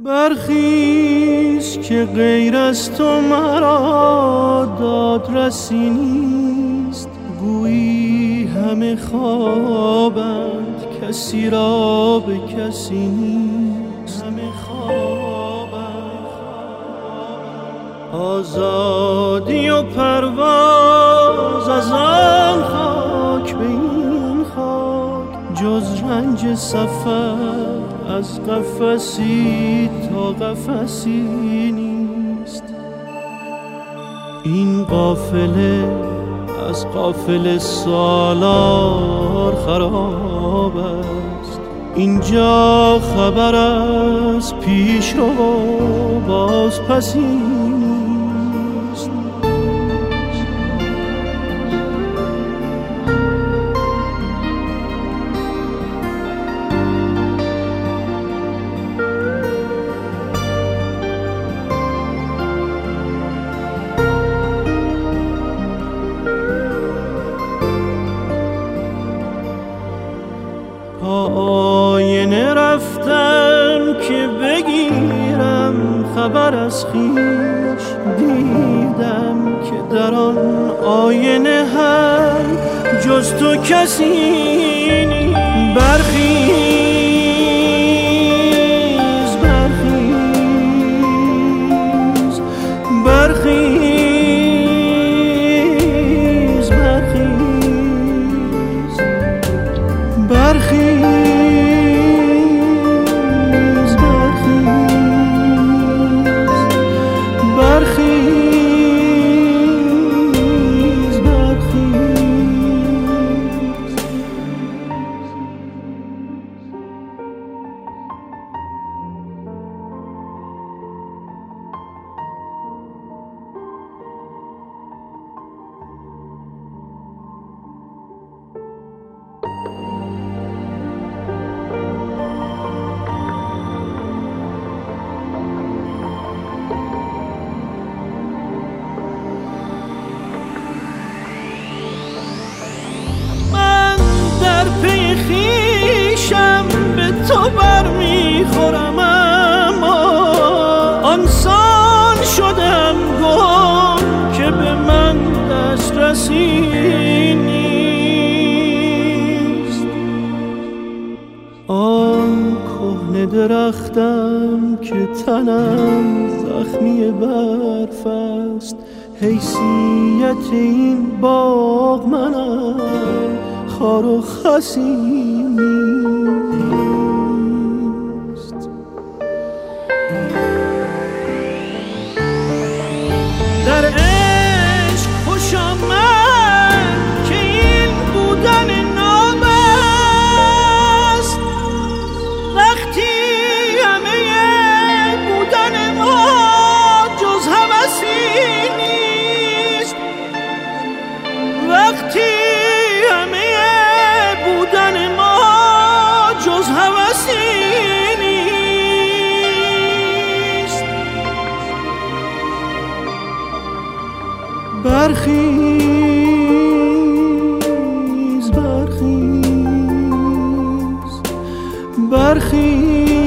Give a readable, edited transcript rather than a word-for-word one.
برخیز که غیر از تو مرا دادرسی نیست. گویی همه خوابند کسی را به کسی نیست. همه خوابند آزادی و پرواز از آن خاک به این خاک، جز رنج سفر از قفسی تا قفسی نیست. این قافله از قافله سالار خراب است. اینجا خبر از پیش رو باز پسی نیست. آینه رفتم که بگیرم خبر از خویش. دیدم که در آن آینه هم جز تو کسی نیست. برخیز برخیز برخیز برخیز برخیز تو برمیخورم، اما آنسان شدم گم که به من دسترسی نیست. آن کهنه درختم که تنم زخمی برف است. حیثیت این باغ منم، خار و خسی نیست. در عشق خوش آمد که این بودن ناب است. وقتی همه بودن ما جز هوسی نیست. وقتی همه بودن ما جز هوسی برخیز برخیز برخیز